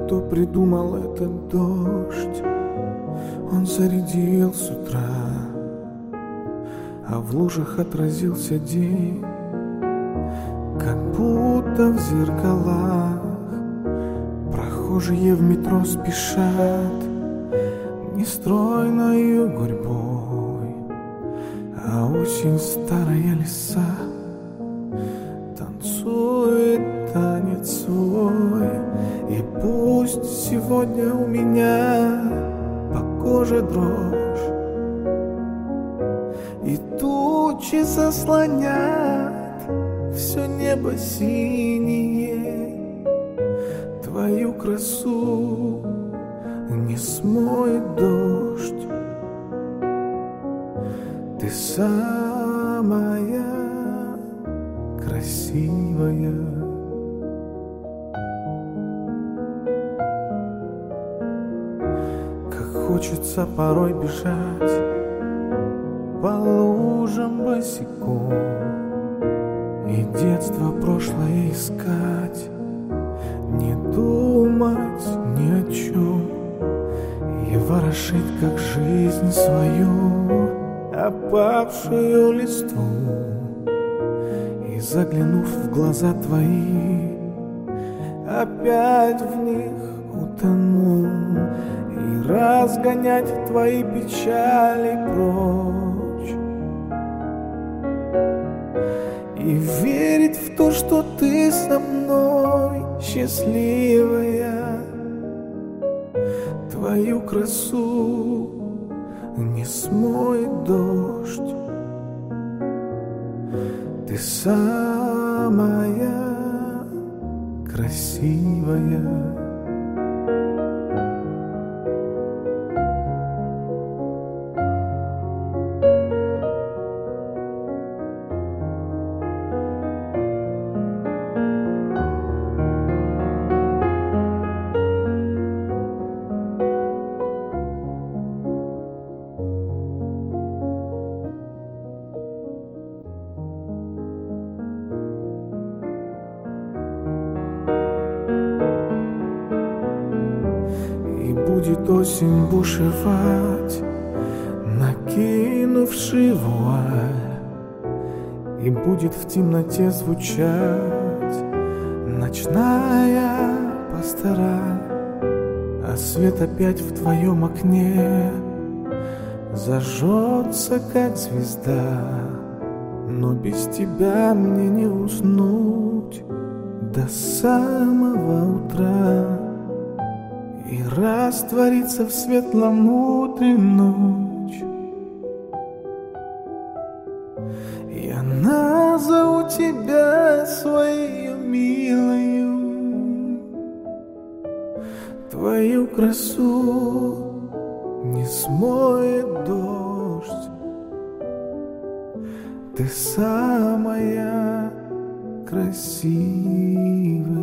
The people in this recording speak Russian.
кто придумал этот дождь. Он зарядил с утра, а в лужах отразился день, как будто в зеркалах. Прохожие в метро спешат нестройною гурьбой, а осень старая лиса танцует танец свой. И пусть сегодня у меня по коже дрожь, и тучи заслонят все небо синее, твою красу не смоет дождь. Ты самая красивая. Как хочется порой бежать по лужам босиком и детство прошлое искать, не думать ни о чем и ворошить, как жизнь свою, опавшую листву. И заглянув в глаза твои, опять в них утону, и разгонять твои печали прочь, и верить в то, что ты со мной счастливая. Твою красу не смоет дождь. Ты самая красивая. Будет осень бушевать, накинувши вуаль, и будет в темноте звучать ночная пастораль. А свет опять в твоем окне зажжется, как звезда, но без тебя мне не уснуть до самого утра. И растворится в светлом утре ночь. Я назову тебя своей милою. Твою красу не смоет дождь. Ты самая красивая.